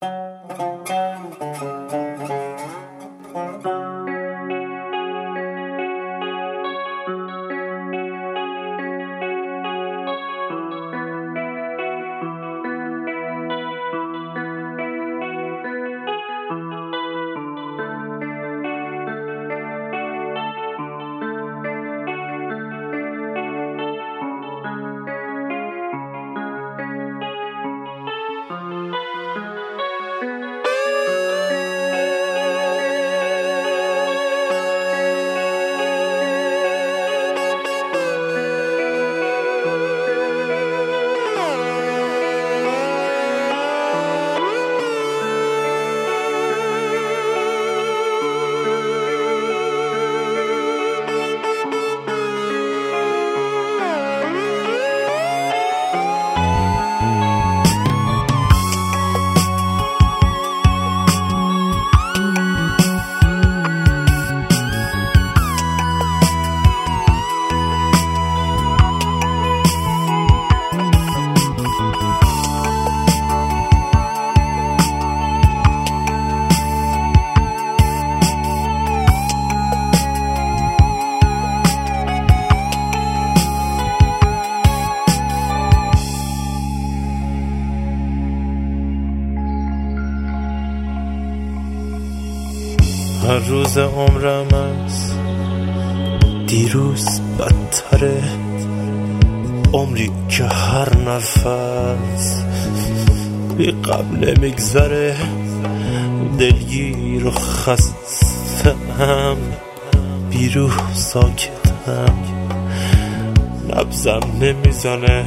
هر روز عمرم از دیروز بدتره، عمری که هر نفس بی قبل نمیگذره، دلگیر و خستم، بیروح ساکتم، نبضم نمیزنه،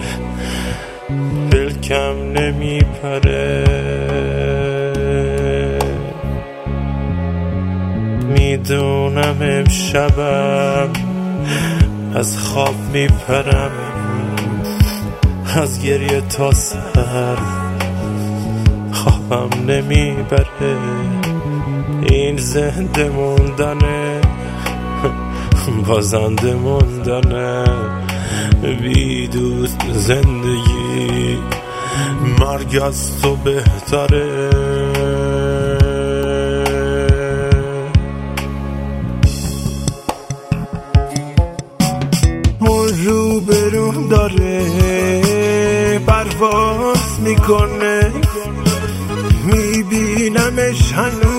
پلکم نمیپره، میدونم امشبم از خواب میپرم، از گریه تا سر خوابم نمیبره، این زنده موندنه بازنده موندنه، بی دوست زندگی مرگ از تو بهتره. رو برون داره پرواز میکنه، میبینمش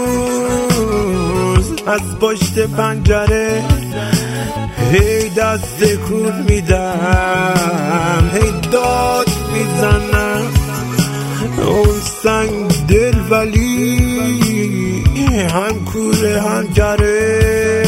هنوز از پشت پنجره، هی دست تکون میدم، هی داد میزنم، اون سنگ دل ولی هم کوره هم گره،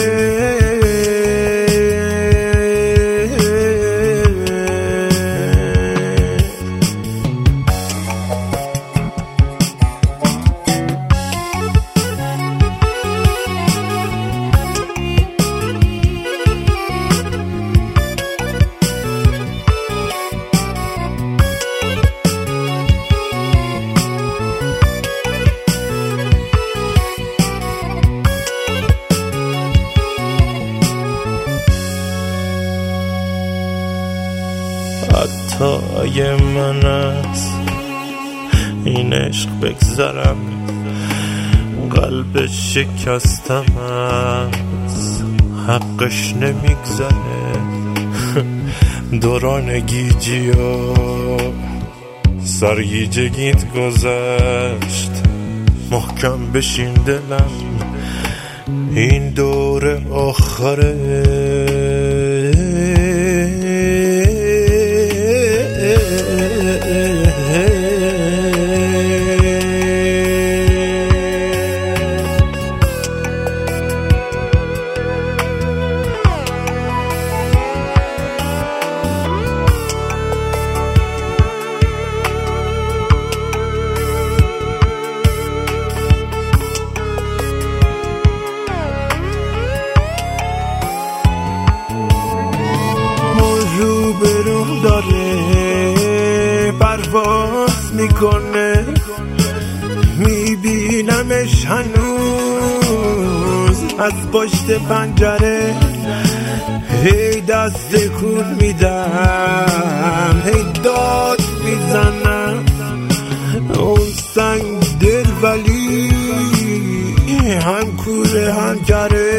حتی اگه من از این عشق بگذرم، قلب شکستم از حقش نمیگذره، دوران گیجی و سرگیجگیت گذشت، محکم بشین دلم این دور آخره، برون داره پرواز میکنه، میبینمش هنوز از پشت پنجره، هی دست تکون میدم، هی داد میزنم، اون سنگ دل ولی هم کوره هم کره